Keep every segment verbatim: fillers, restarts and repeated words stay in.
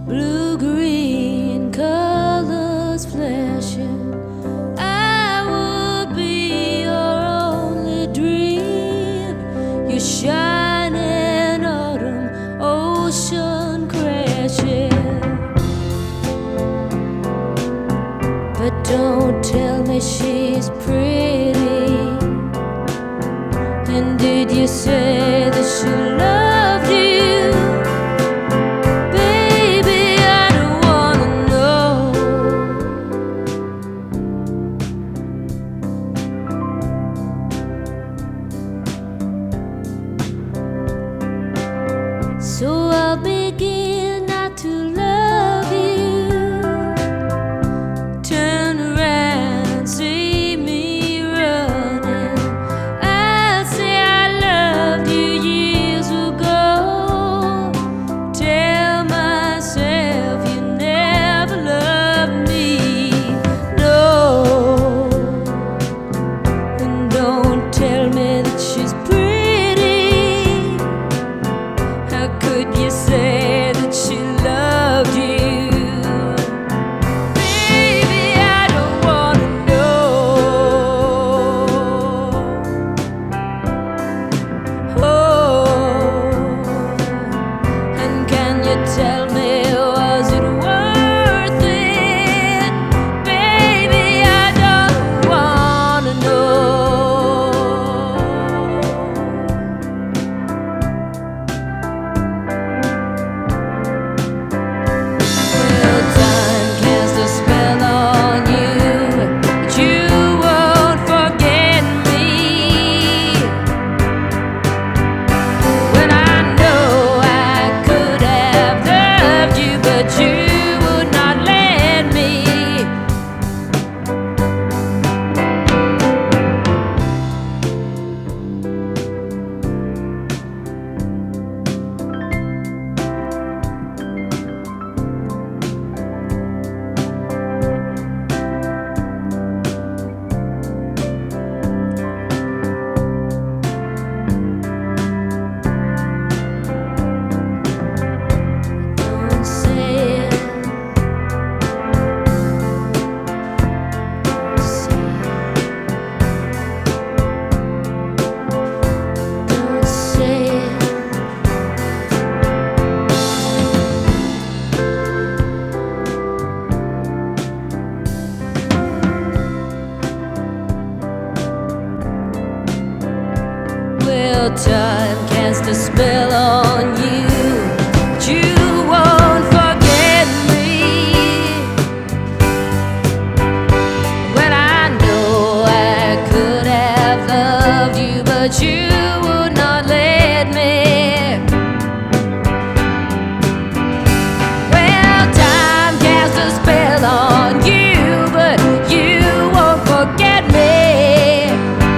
blue-green colors flashing. I would be your only dream, your shining autumn ocean crashing. But don't tell me she's pretty. And did you say that she loved you? Baby, I don't wanna know. So I'll begin not to love you. Turn around, see me running. I'll say I loved you years ago. Tell myself you never loved me. No. And don't tell me that she's pretty. How could you say that she loved you? Baby, I don't wanna know. Oh, and can you tell me, was it worth it? Baby, I don't wanna know. Well, time casts a spell on you, but you won't forget me. When I know I could have loved you, but you would not let me. Don't say it. Say it. Don't say it. Well, time cast a spell on you, but you won't forget me. When I know I could have loved you, but you would not let me. Well, time cast a spell on you, but you won't forget me.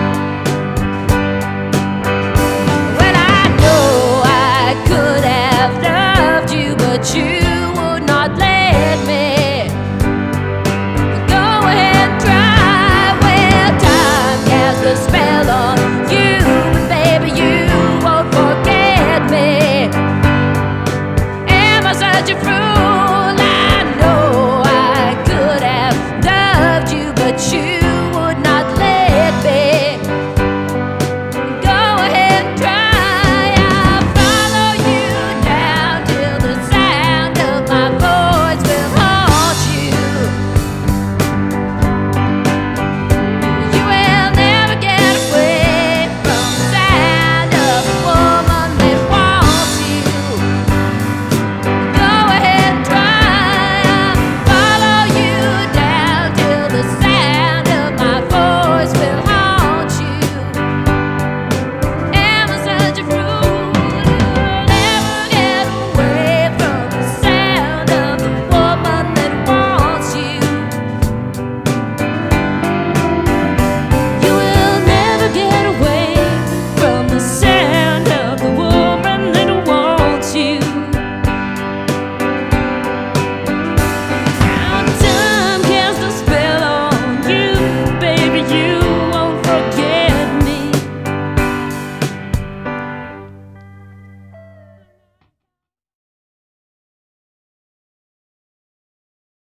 When I know I could have loved you, but you would not let me. Go ahead and try. Well, time cast a spell on you, but baby, you won't forget me. Am I such a fool?